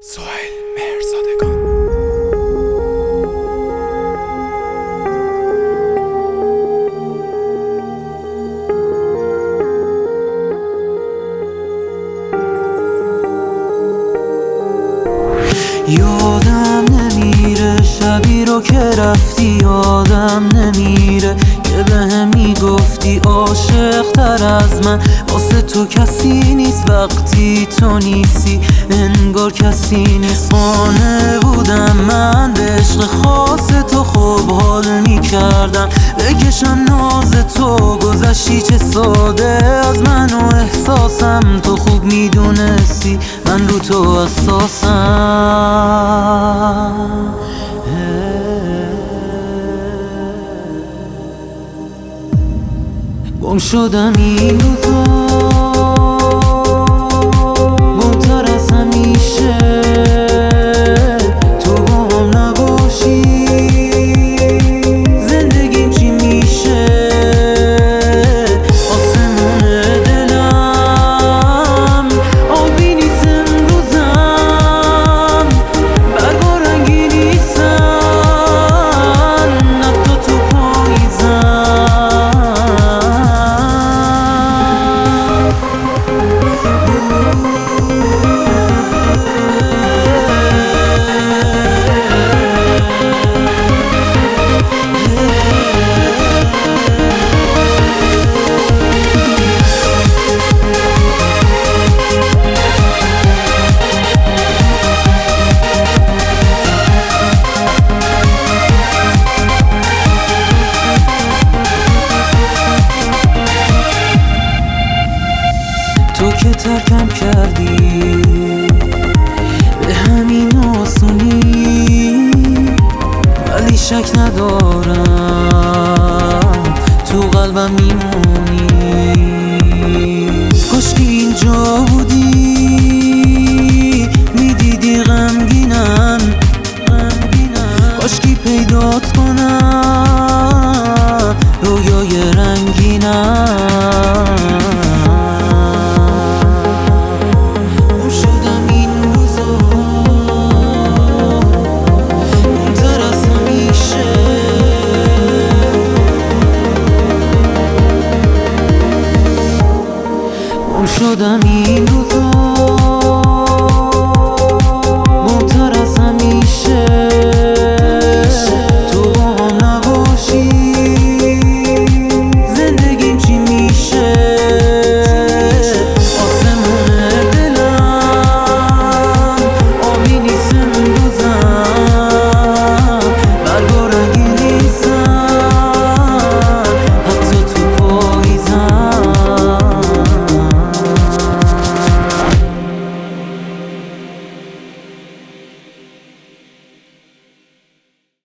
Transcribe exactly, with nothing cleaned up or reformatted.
سهیل مهرزادگان. یادم نمیره شبی رو که رفتی، یادم نمیره که به هم میگفتی عاشق تر از من واسه تو کسی نیست وقتی تو نیستی، انگار کسی نیست. خانه بودم من به عشق خاص تو، خوب حال میکردم بکشم ناز تو. گذشتی چه ساده از من و احساسم، تو خوب میدونستی من رو تو حساسم. گم شدم این روزا، گمتر از همیشه. تو با هم نباشی زندگیم چی میشه؟ آسمون دلم آبی نیست امروزم، برگا رنگی نیستن حتی تو پاییزم. تو که ترکم کردی به همین آسونی، ولی شک ندارم تو قلبم میمونی. کاش که اینجا بودی